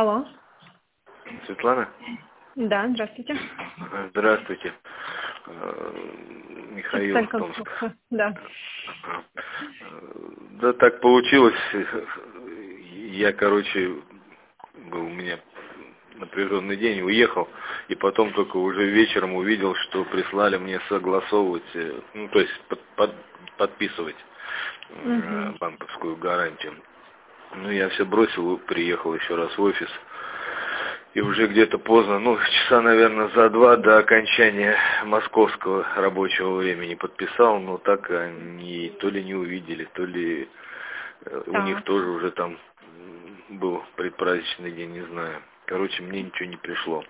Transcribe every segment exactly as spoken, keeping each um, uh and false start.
Алло. Светлана? Да, здравствуйте. Здравствуйте. Михаил Только Томск. Да. Да так получилось. Я, короче, был у меня напряженный день, уехал, и потом только уже вечером увидел, что прислали мне согласовывать, ну, то есть под, под, подписывать Угу. банковскую гарантию. Ну, я все бросил, приехал еще раз в офис. И уже где-то поздно, ну, часа, наверное, за два до окончания московского рабочего времени подписал, но так они то ли не увидели, то ли у Так. них тоже уже там был предпраздничный день, не знаю. Короче, мне ничего не пришло.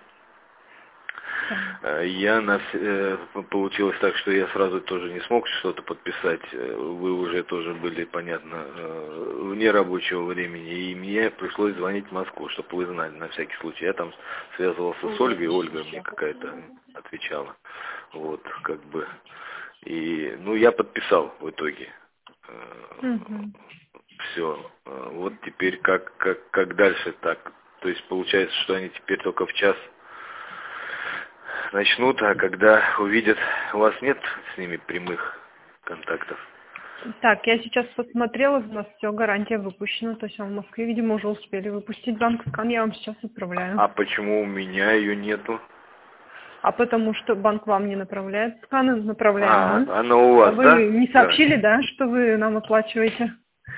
Так. Я на, получилось так, что я сразу тоже не смог что-то подписать. Вы уже тоже были, понятно, вне рабочего времени. И мне пришлось звонить в Москву, чтобы вы знали, на всякий случай. Я там связывался с Ольгой, Ольга мне какая-то отвечала. Вот, как бы. И, ну, я подписал в итоге. Угу. Все. Вот теперь как, как, как дальше так? То есть получается, что они теперь только в час начнут, а когда увидят, у вас нет с ними прямых контактов? Так, я сейчас посмотрела, у нас все, гарантия выпущена, то есть в Москве, видимо, уже успели выпустить банк скан, я вам сейчас отправляю. А почему у меня ее нету? А потому что банк вам не направляет сканы, направляем А, мы. она у вас, А вы да? не сообщили, да, что вы нам оплачиваете?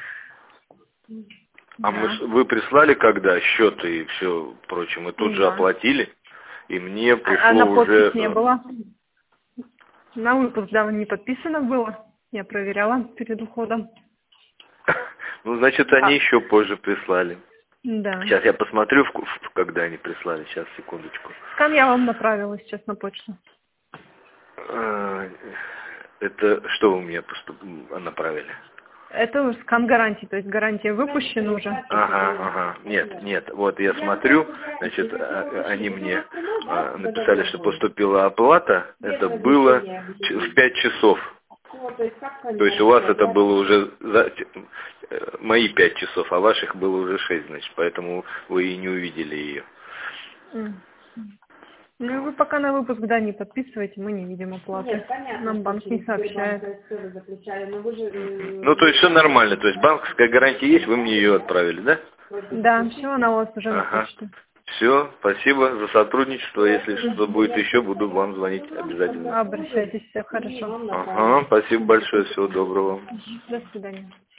А Да. мы, вы прислали когда счеты и все прочее, мы тут же Да. оплатили, и мне А, пришло а на уже... подпись не было? На выпуск, да, не подписано было. Я проверяла перед уходом. Ну, значит, А, они еще позже прислали. да. Сейчас я посмотрю, в- в- когда они прислали. Сейчас, секундочку. Скан я вам направила сейчас на почту. А, Это что вы мне поступ... направили? Это скан гарантии, то есть гарантия выпущена уже. Ага, ага. Нет, нет. Вот я смотрю, значит, а- они мне а, написали, что поступила оплата. Это было ч- в пять часов. То есть у вас это было уже за... э, мои пять часов, а ваших было уже шесть, значит, поэтому вы и не увидели ее. М. Ну, вы пока на выпуск, да, не подписываете, мы не видим оплаты. Нет, понятно, Нам банк не сообщает. Ну, то есть все нормально, то есть банковская гарантия есть, вы мне ее отправили, да? Да, все, она у вас уже на Ага. почте. Все, спасибо за сотрудничество. Если что будет еще, буду вам звонить обязательно. Обращайтесь, все хорошо. Ага, спасибо большое, всего доброго. До свидания.